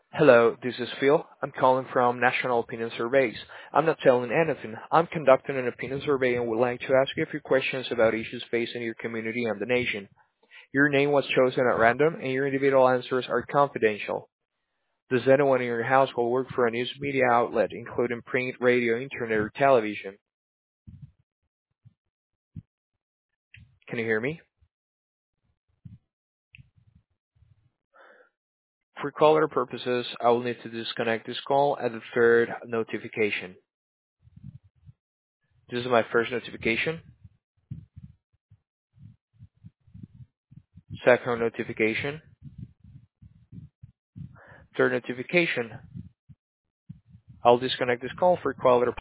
Hello, this is Phil. I'm calling from National Opinion Surveys. I'm not telling anything. I'm conducting an opinion survey and would like to ask you a few questions about issues facing your community and the nation. Your name was chosen at random and your individual answers are confidential. Does anyone in your household work for a news media outlet, including print, radio, internet, or television? Can you hear me? For caller purposes, I will need to disconnect this call at the third notification. This is my first notification. Second notification. Third notification. I'll disconnect this call for caller